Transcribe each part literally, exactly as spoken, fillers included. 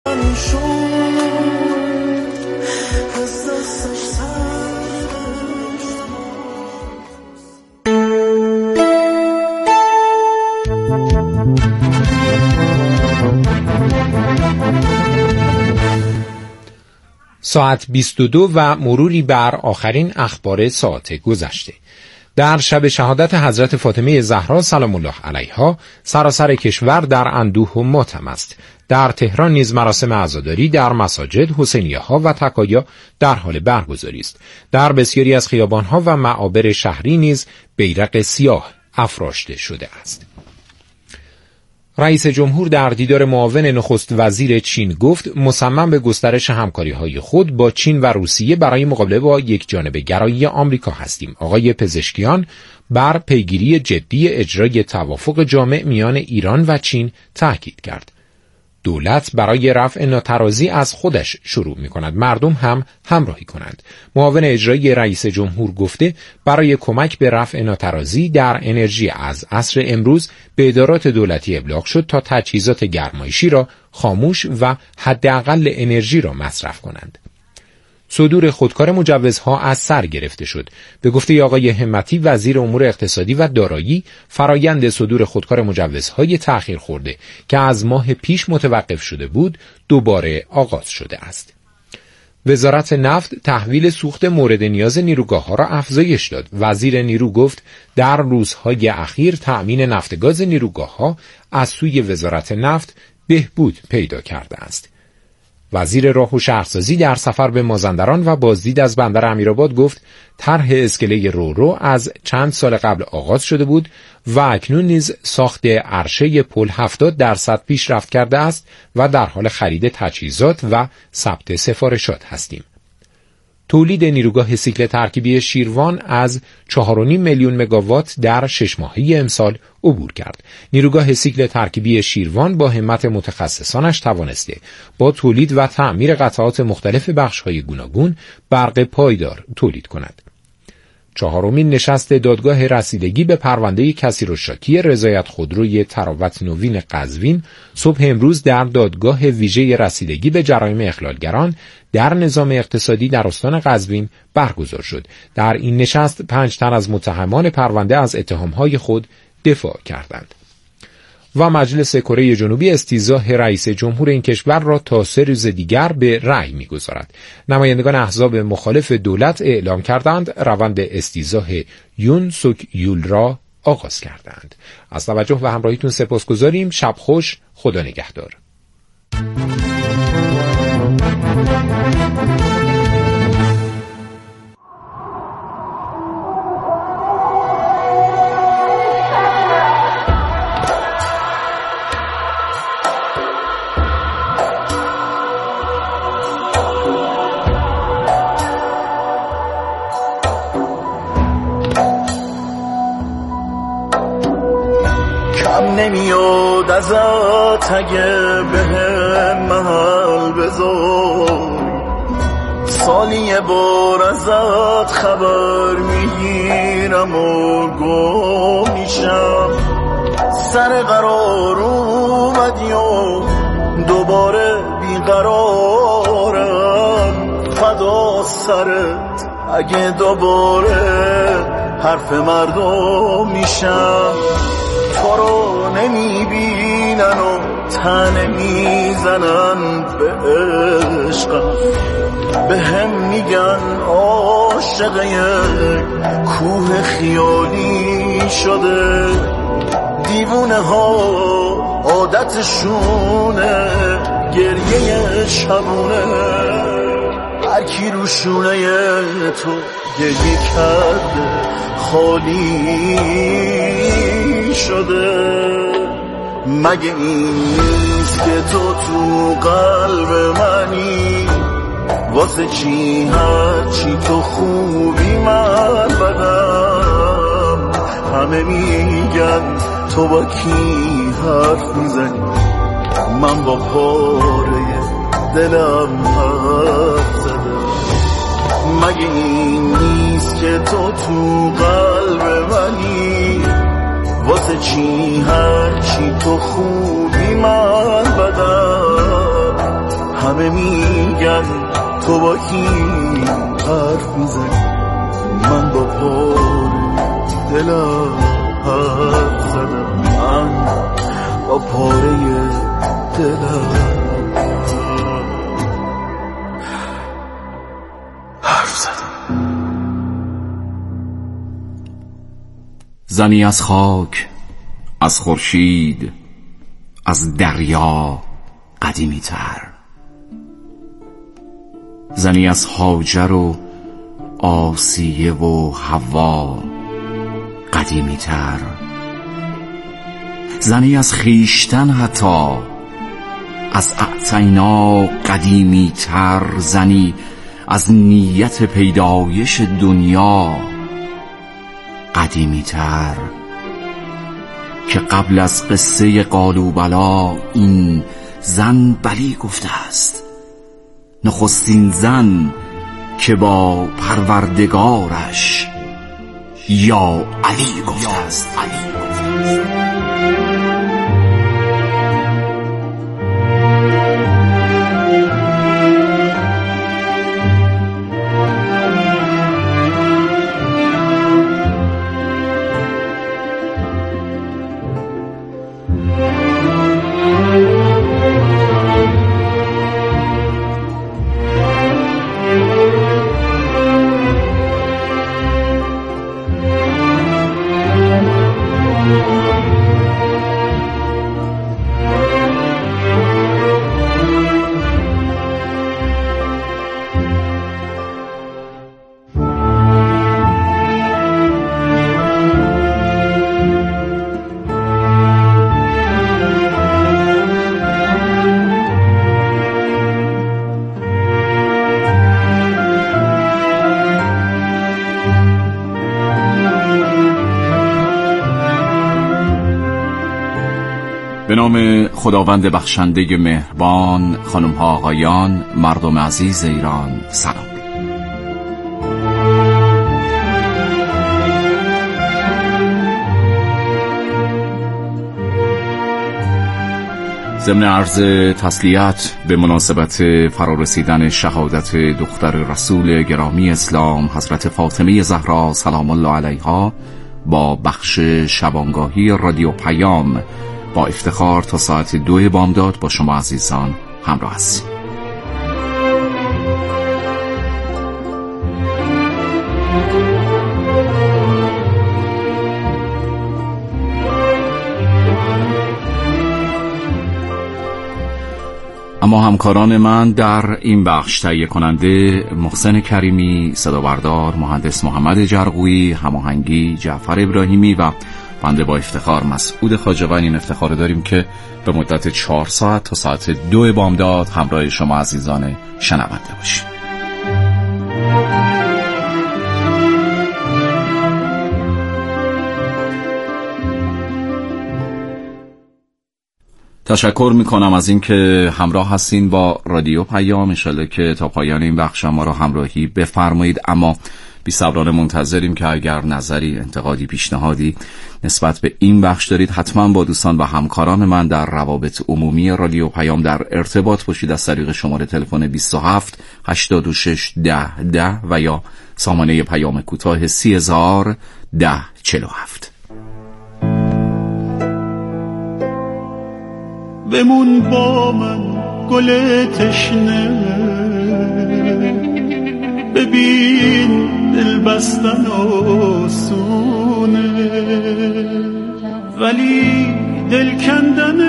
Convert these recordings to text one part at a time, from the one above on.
ساعت بیست و دو و مروری بر آخرین اخبار ساعت گذشته. در شب شهادت حضرت فاطمه زهرا سلام الله علیها سراسر کشور در اندوه و ماتم است. در تهران نیز مراسم عزاداری در مساجد، حسینیه‌ها و تکایا در حال برگزاری است. در بسیاری از خیابان‌ها و معابر شهری نیز بیرق سیاه افراشته شده است. رئیس جمهور در دیدار معاون نخست وزیر چین گفت مصمم به گسترش همکاری‌های خود با چین و روسیه برای مقابله با یکجانبه گرایی آمریکا هستیم. آقای پزشکیان بر پیگیری جدی اجرای توافق جامع میان ایران و چین تاکید کرد. دولت برای رفع ناترازی از خودش شروع می کند، مردم هم همراهی کنند. معاون اجرایی رئیس جمهور گفته برای کمک به رفع ناترازی در انرژی از عصر امروز به ادارات دولتی ابلاغ شد تا تجهیزات گرمایشی را خاموش و حداقل انرژی را مصرف کنند. صدور خودکار مجوزها از سر گرفته شد. به گفته آقای همتی وزیر امور اقتصادی و دارایی، فرایند صدور خودکار مجوزهای تأخیر خورده که از ماه پیش متوقف شده بود دوباره آغاز شده است. وزارت نفت تحویل سوخت مورد نیاز نیروگاه‌ها را افزایش داد. وزیر نیرو گفت در روزهای اخیر تأمین نفت گاز نیروگاه‌ها از سوی وزارت نفت بهبود پیدا کرده است. وزیر راه و شهرسازی در سفر به مازندران و بازدید از بندر امیرآباد گفت طرح اسکله رورو از چند سال قبل آغاز شده بود و اکنون نیز ساخت عرشه پل هفتاد درصد پیشرفت کرده است و در حال خرید تجهیزات و ثبت سفارشات هستیم. تولید نیروگاه سیکل ترکیبی شیروان از چهار و نیم میلیون مگاوات در شش ماهه امسال عبور کرد. نیروگاه سیکل ترکیبی شیروان با همت متخصصانش توانسته با تولید و تعمیر قطعات مختلف بخش‌های گوناگون برق پایدار تولید کند. چهارمین نشست دادگاه رسیدگی به پرونده کثیرالشاکی رضایت خودروی تراوت نوین قزوین صبح امروز در دادگاه ویژه رسیدگی به جرایم اخلالگران در نظام اقتصادی در استان قزوین برگزار شد. در این نشست پنج تن از متهمان پرونده از اتهامهای خود دفاع کردند. و مجلس کره جنوبی استیضاح رئیس جمهور این کشور را تا سه روز دیگر به رأی می‌گذارد. نمایندگان احزاب مخالف دولت اعلام کردند روند استیضاح یون سوک یول را آغاز کردند. از توجه و همراهیتون سپاسگزاریم. شب خوش، خدا نگهدار. نمیاد ازت اگه به محل بذار، سالی یه بار ازت خبر میگیرم و گم میشم. سر قرار اومدی و دوباره بیقرارم، فدا سرت اگه دوباره حرف مردم میشم. تو رو نمیبینن و تنه میزنن به عشقم، به هم میگن عاشق یک کوه خیالی شده. دیوونه ها عادتشونه گریه شبونه، هر کی رو شونه تو گریه کرده خالی شده. مگه این نیست که تو تو قلب منی، واسه چی هر چی تو خوبی من بدم. همه میگن تو با کی حرف میزنی، من با پاره دلم حرف زدم. مگه این نیست که تو تو قلب منی، واسه چی هر چی تو خوبی من بدم. همه میگن تو با کی حرف میزنی، من با پاره دلم حرف زدم، من با پاره دلم حرف زدم. زنی از خاک، از خورشید، از دریا قدیمی تر، زنی از هاجر و آسیه و حوا قدیمی تر، زنی از خیشتن حتی از اعطینا قدیمی تر، زنی از نیت پیدایش دنیا قدیمی تر، که قبل از قصه قالوبلا این زن بلی گفته است، نخستین زن که با پروردگارش یا علی گفته است. علی گفته است. به نام خداوند بخشنده مهربان، خانم ها آقایان، مردم عزیز ایران، سلام. ضمن عرض تسلیت به مناسبت فرارسیدن شهادت دختر رسول گرامی اسلام حضرت فاطمه زهرا سلام الله علیها با بخش شبانگاهی رادیو پیام با افتخار تا ساعت دو بامداد با شما عزیزان همراه هستیم. اما همکاران من در این بخش تهیه کننده محسن کریمی، صدا بردار مهندس محمد جرقویی، هماهنگی جعفر ابراهیمی و بنده با افتخار مسعود خواجه‌وند این افتخار داریم که به مدت چهار ساعت تا ساعت دو بامداد همراه شما عزیزان شنونده باشیم. تشکر میکنم از این که همراه هستین با رادیو پیام. انشالله که تا پایان این بخش ما را همراهی بفرمایید. اما بی‌صبرانه منتظریم که اگر نظری، انتقادی، پیشنهادی نسبت به این بخش دارید حتما با دوستان و همکاران من در روابط عمومی رادیو پیام در ارتباط باشید از طریق شماره تلفن بیست و هفت هشتاد و شش ده ده و یا سامانه پیام کوتاه سی هزار ده چهل و هفت. بمون با من گل تشنه، ببین دل بستن آسونه ولی دل کندن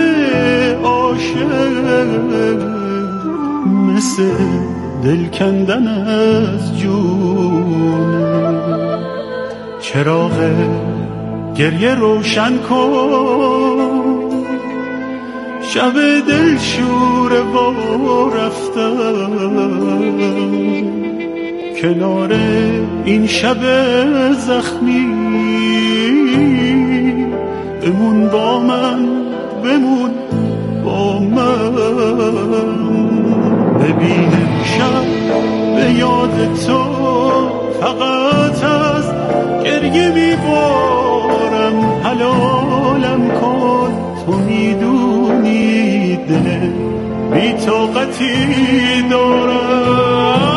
عاشق مثل دل کندن از جونه. چراغ گریه روشن کن، شب دل شور و رفتن کنار این شب زخمی. بمون با من، بمون با من، ببین شب به یاد تو فقط از گریه میبارم. حلالم کن، تو میدونی دل بی طاقتی دارم.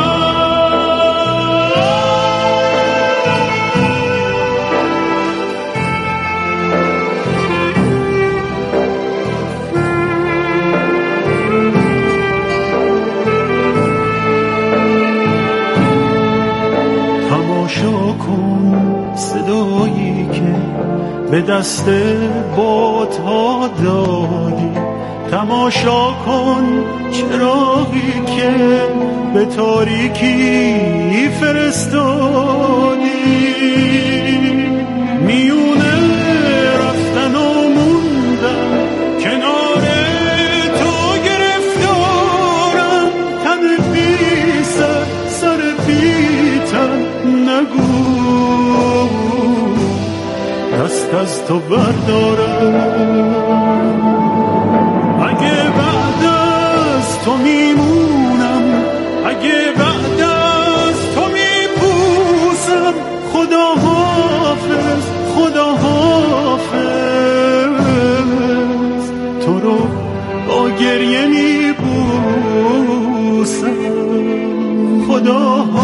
تماشا کن صدایی که به دست بادها دادی، تماشا کن چراغی که به تاریکی فرستادی، میونه رفتن و موندن کنار تو گرفتارم، تن بی سر سر بی تن نگو دست از تو بردارم. اگه بعد از تو میمونم، اگه بعد از تو میپوسم، خدا حافظ خدا حافظ، تو رو با گریه میبوسم. خدا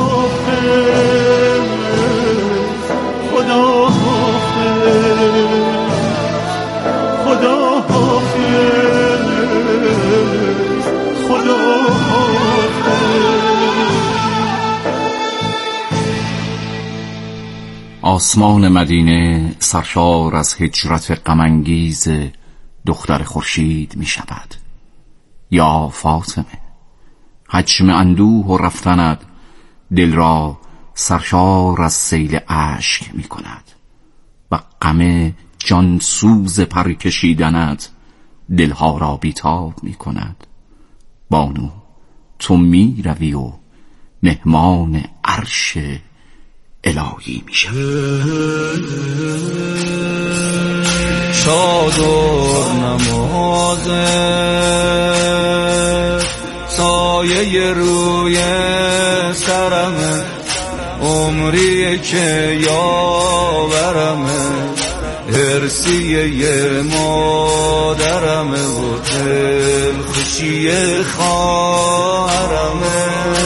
حافظ خدا حافظ خدا حافظ خدا حافظ. آسمان مدینه سرشار از هجرت غم‌انگیز دختر خورشید می شود. یا فاطمه، حجم اندوه و رفتند دل را سرشار از سیل اشک می کند و غم جان سوز پر کشیدنت دلها را بیتاب می کند. بانو، تو می روی و مهمان عرش الهی می شوی. چادر نمازه سایه روی سرمه، عمری که یاورمه، هرسیه مادرمه و دل خوشی خواهرمه.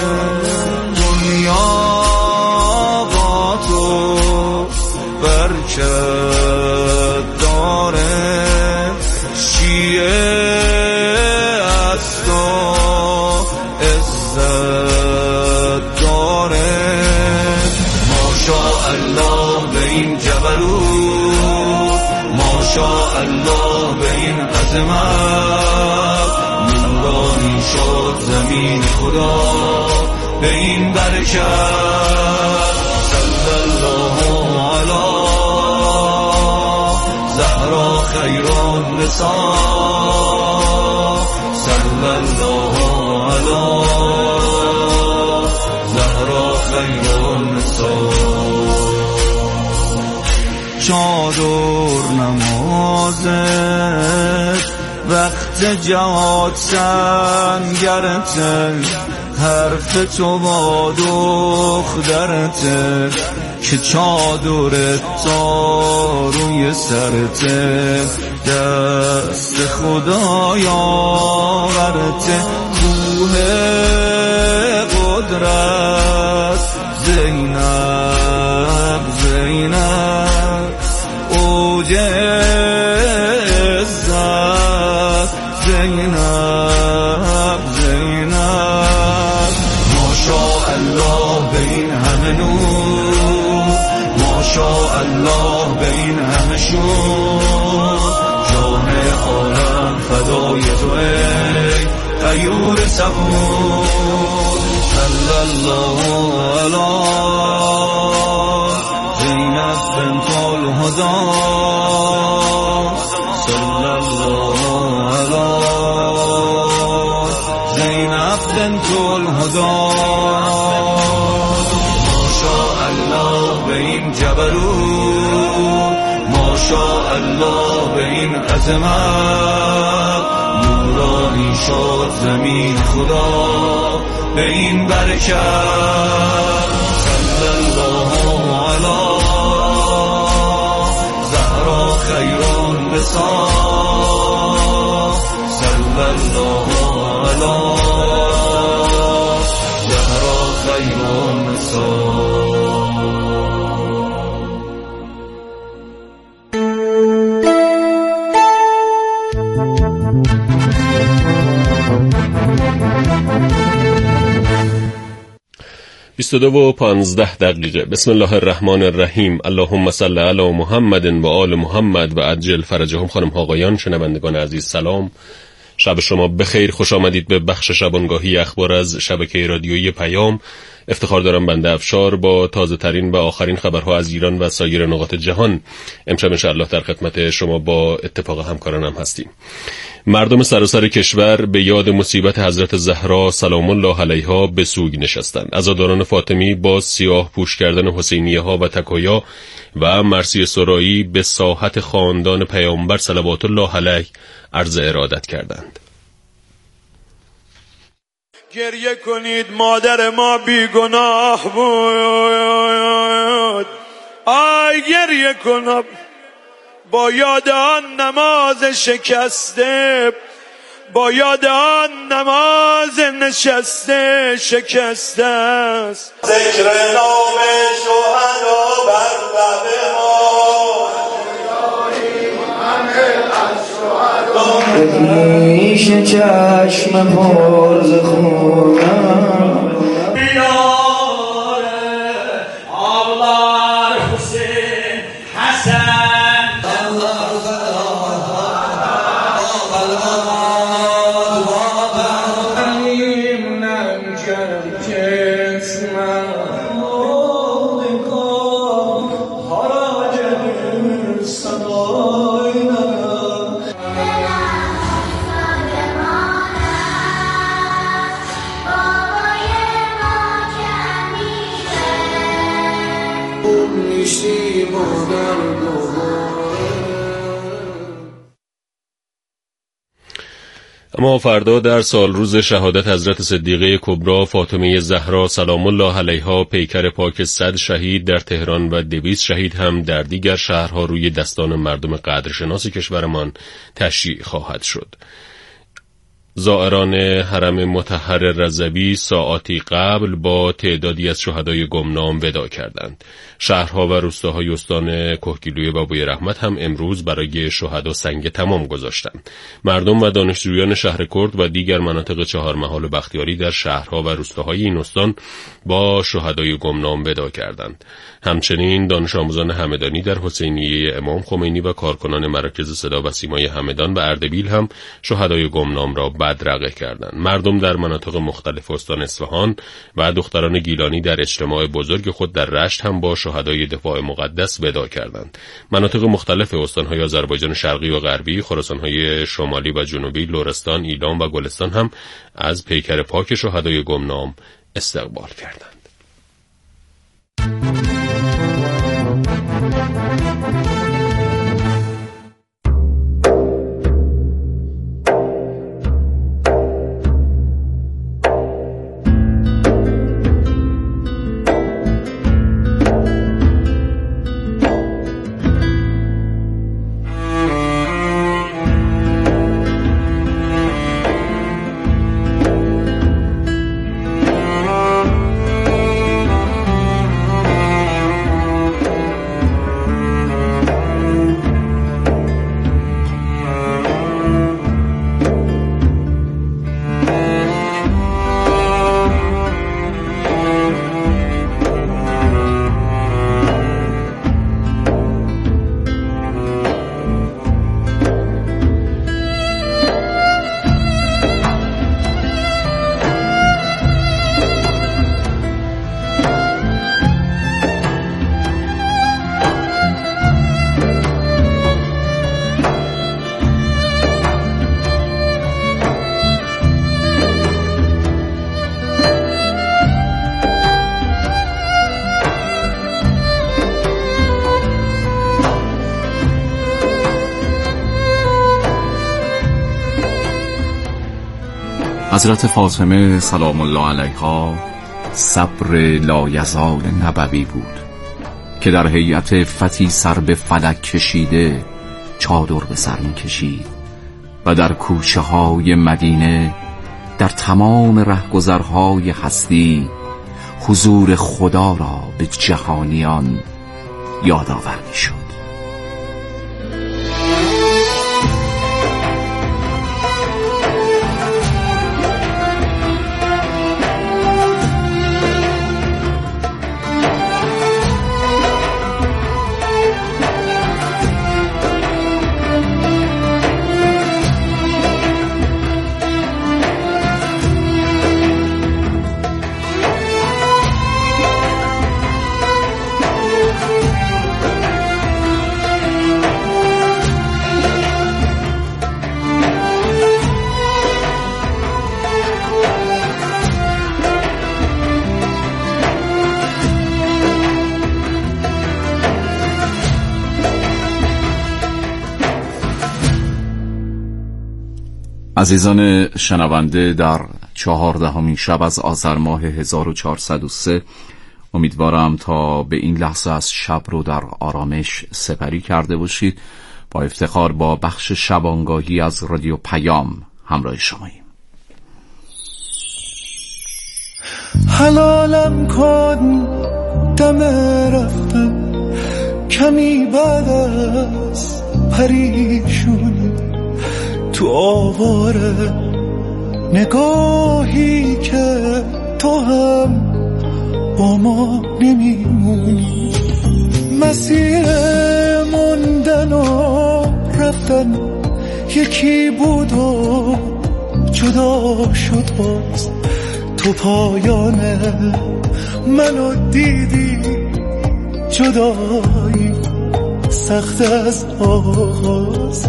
دنیا با تو برکت داره، شیعه از تو عزت داره. ماشاءالله به این جبروت، ماشاءالله به این عظمت، نورانی شد زمین خدا به این برکت. صلی الله علی زهرا خیر النساء، صلی الله علی زهرا خیر النساء. چادر نمازت وقت جهاد سنگرته، حرف تو با دخترته که چادر تا روی سرته، دست خدایا ورته. کوه قدرت زینب زینب، اوج عزت زینب زینب. ماشاءالله به این همه نور، ماشاءالله به این همه شور، جان عالم فدای تو ای غیور صبور. صلی الله علی زینب بنت الهدی، صلی الله علی زینب بنت الهدی. ماشاءالله به این جبروت، ماشاءالله به این عظمت، نورانی شد زمین خدا به این برکت. صلی الله علی زهرا خیر النساء، صلی الله علی النساء زهرا خیر النساء. بیست و دو و پانزده دقیقه. بسم الله الرحمن الرحیم. اللهم صل علی محمد و آل محمد و عجل فرجهم. خانم ها آقایان شنوندگان عزیز سلام، شب شما بخیر، خوش آمدید به بخش شبانگاهی اخبار از شبکه رادیویی پیام. افتخار دارم بنده افشار با تازه ترین و آخرین خبرها از ایران و سایر نقاط جهان امشب انشاءالله در خدمت شما با اتفاق همکارانم هستیم. مردم سراسر کشور به یاد مصیبت حضرت زهرا سلام الله علیها به سوگ نشستند. عزاداران فاطمی با سیاه پوش کردن حسینیه ها و تکایا و مرثیه سرایی به ساحت خاندان پیامبر صلوات الله علیه عرض ارادت کردند. گریه کنید مادر ما بیگناه بود، آی گریه کنم با یاد آن نماز شکسته، با یاد آن نماز نشسته شکسته است. ذکر نام شهدا بر لب ما، پیش چشم پر ز خونم آبلار حسین حسن اما فردا در سال روز شهادت حضرت صدیقه کبری فاطمه زهرا سلام الله علیها پیکر پاک صد شهید در تهران و دویست شهید هم در دیگر شهرها روی دستان مردم قدرشناس کشورمان تشییع خواهد شد. زائران حرم مطهر رضوی ساعاتی قبل با تعدادی از شهدای گمنام وداع کردند. شهرها و روستاهای استان کهگیلویه و بوی رحمت هم امروز برای شهدا سنگ تمام گذاشتند. مردم و دانشجویان شهر کرد و دیگر مناطق چهارمحال و بختیاری در شهرها و روستاهای این استان با شهدای گمنام وداع کردند. همچنین دانش آموزان همدانی در حسینیه امام خمینی و کارکنان مراکز صدا و سیمای همدان و اردبیل هم شهدای گمنام را بدرقه کردند. مردم در مناطق مختلف استان اصفهان و دختران گیلانی در اجتماع بزرگ خود در رشت هم با شهدای دفاع مقدس وداع کردند. مناطق مختلف استان‌های آذربایجان شرقی و غربی، خراسان‌های شمالی و جنوبی، لرستان، ایلام و گلستان هم از پیکر پاک شهدای گمنام استقبال کردند. حضرت فاطمه سلام الله علیها صبر لایزال نبوی بود که در هیئت فتی سر به فلک کشیده چادر به سر می کشید و در کوچه های مدینه در تمام رهگذرهای هستی حضور خدا را به جهانیان یادآور می‌شد. عزیزان شنونده، در چهاردهمین شب از آذر ماه هزار و چهارصد و سه امیدوارم تا به این لحظه از شب رو در آرامش سپری کرده باشید. با افتخار با بخش شبانگاهی از رادیو پیام همراه شماییم. حلالم کن دم رفتم کمی بعد از پریشونی، تو آواره نگاهی که تو هم با ما نمیمونی. مسیر موندن و رفتن یکی بود و جدا شد باز، تو پایان منو دیدی، جدایی سخت از آغاز.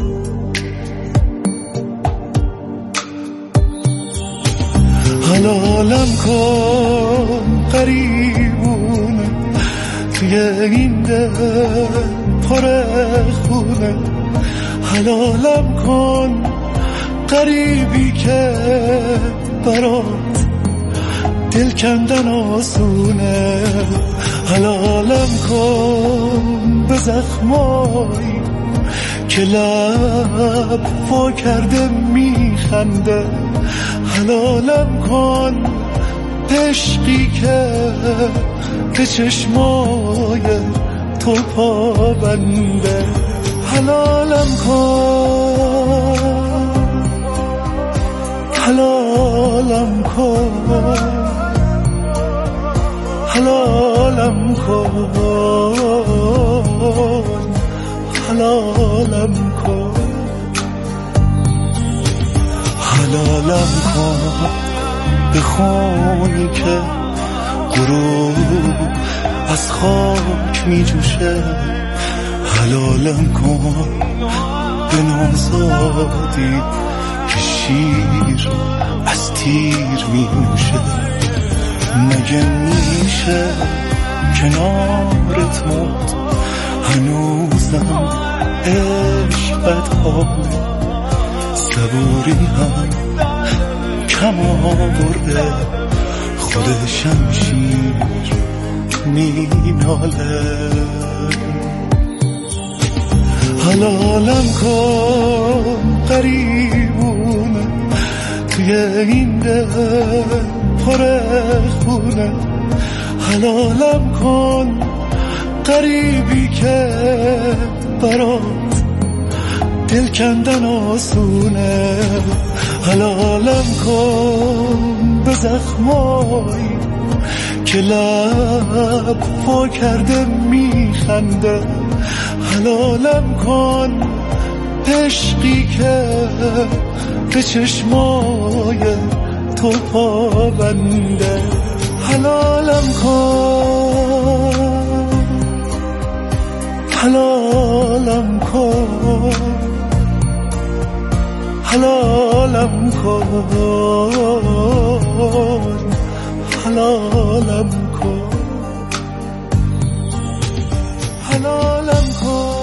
حلالم کن قریبونه توی این دل پر خونه، حلالم کن قریبی که برات دل کندن آسونه، حلالم کن به زخمایی که لب وا کرده میخنده، حلالم کن عشقی که به چشمای تو پابنده، حلالم کن حلالم کن حلالم کن حلالم کن حلالم کن به خونی که غروب از خاک می جوشه، حلالم کن به نوزادی که شیر از تیر می نوشه. مگه میشه کنارت موت هنوزم عشقت حاله، صبوری هم کم آورده خود شمشیر می ناله. حلالم کن قریبونه توی این دل پر خونه، حلالم کن قریبی که برات دل کندن آسونه، حلالم کن به زخمایی که لب وا کرده میخنده، حلالم کن عشقی که به چشمای تو پابنده، حلالم کن حلالم کن حلالم کن حلالم کن حلالم کن.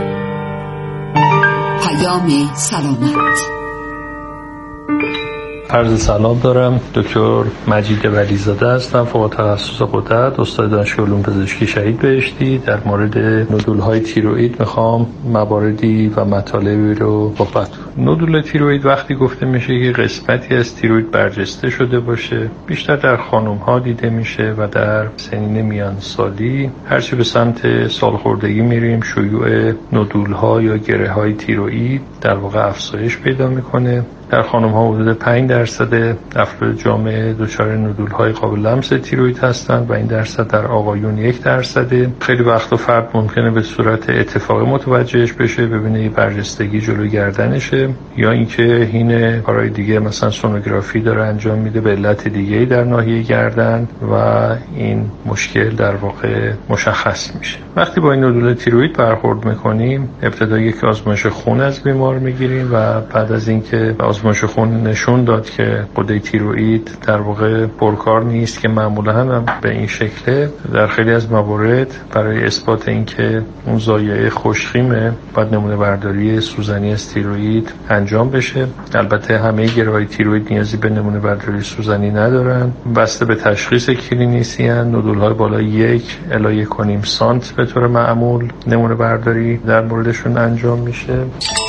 پیام سلامت. عرض سلام دارم. دکتر مجید ولیزاده هستم، فوق تخصص غدد، استاد دانشگاه علوم پزشکی شهید بهشتی. در مورد نودول‌های تیروئید میخوام مواردی و مطالبی رو صحبت کنم. نودول تیروئید وقتی گفته میشه که قسمتی از تیروئید برجسته شده باشه، بیشتر در خانم‌ها دیده میشه و در سنین میان سالی. هرچی به سمت سالخوردگی میریم شیوع نودول‌ها یا گره‌های تیروئید در واقع افزایش پیدا میکنه. در خانم‌ها حدود پنج درصد افراد جامعه دچار نودول‌های قابل لمس تیروئید هستند و این درصد در آقایون یک درصده. خیلی وقتا فرد ممکنه به صورت اتفاقی متوجهش بشه، ببینه برجستگی جلوی گردنشه، یا اینکه هین کارهای دیگه مثلا سونوگرافی داره انجام میده به علت دیگه‌ای در ناحیه گردن و این مشکل در واقع مشخص میشه. وقتی با این نودول تیروئید برخورد میکنیم، ابتدا یک آزمایش خون از بیمار میگیریم و بعد از اینکه آزمایش خون نشون داد که غده تیروئید در واقع پرکار نیست که معمولا هم به این شکله، در خیلی از موارد برای اثبات اینکه اون ضایعه خوشخیمه باید نمونه برداری سوزنی از تیروئید انجام بشه. البته همه گره‌های تیروئید نیازی به نمونه برداری سوزنی ندارن. بسته به تشخیص کلینیسین نودول‌های بالای یک الی یک و نیم سانت به طور معمول نمونه برداری در موردشون انجام میشه.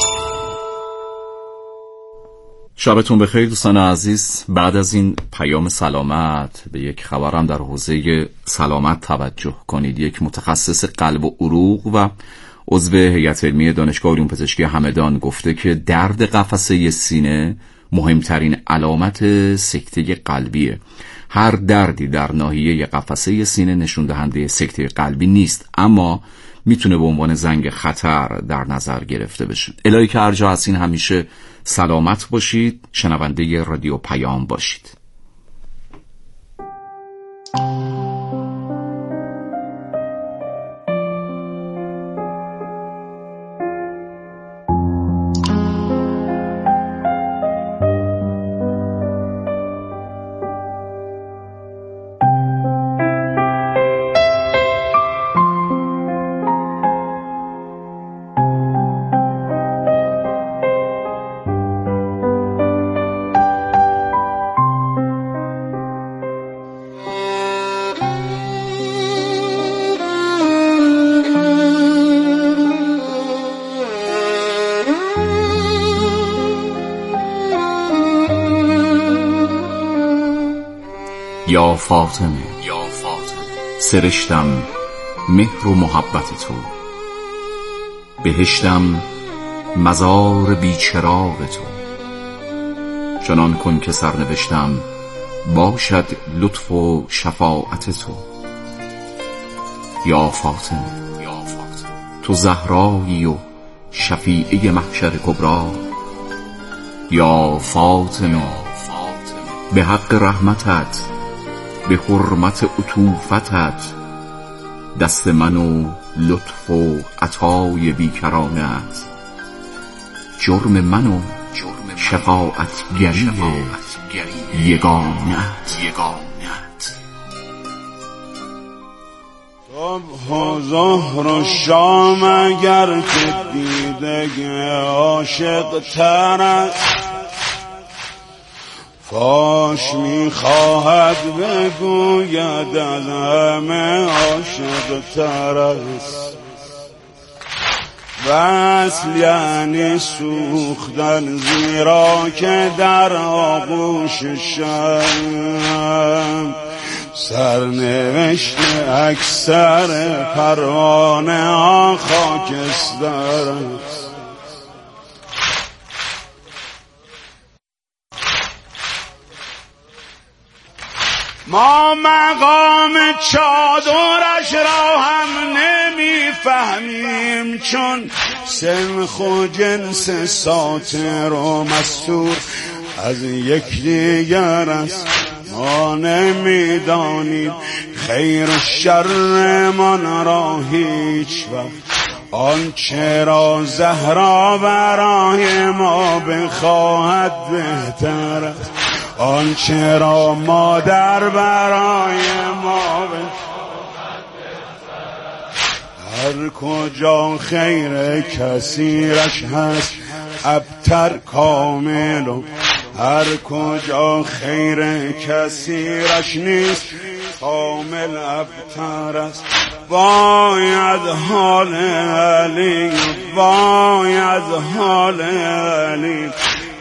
شبتون بخیر دوستان عزیز. بعد از این پیام سلامت به یک خبرم در حوزه سلامت توجه کنید. یک متخصص قلب و عروق و عضو هیئت علمی دانشگاه علوم پزشکی همدان گفته که درد قفسه سینه مهمترین علامت سکته قلبیه. هر دردی در ناحیه قفسه سینه نشون دهنده سکته قلبی نیست، اما میتونه به عنوان زنگ خطر در نظر گرفته بشه. الهی که هر جا هستین همیشه سلامت باشید. شنونده رادیو پیام باشید. یا فاطمه، یا فاطمه، سرشتم مهر و محبت تو، بهشتم مزار بیچراغ تو. چنان کن که سرنوشتم باشد لطف و شفاعت تو. یا فاطمه، یا فاطمه، تو زهرایی و شفیعه محشر کبرا. یا فاطمه، به حق رحمتت، به حرمت عطوفتت، دست من و لطف و عطای بیکرانت، جرم من و شفاعت گری یگانت. صبح و ظهر و شام اگر که دیدگی عاشق تر است، فاش میخواهد بگوید از همه عاشق تر است. وصل یعنی سوختن، زیرا که در آغوش شم سرنوشت اکثر پروانه ها خاکستر است. ما مقام چادرش را هم نمیفهمیم، چون سنخ و جنس ساتر و مستور از یک دیگر است. ما نمیدانیم خیر و شر من را هیچ وقت، آنچه را زهرا برای ما بخواهد بهتر است. آنچه را مادر برای ما بخواهد بهتر است. هر کجا خیر کثیرش هست ابتر کامل و هر کجا خیر کثیرش نیست کامل ابتر است. باید حال علی، باید حال علی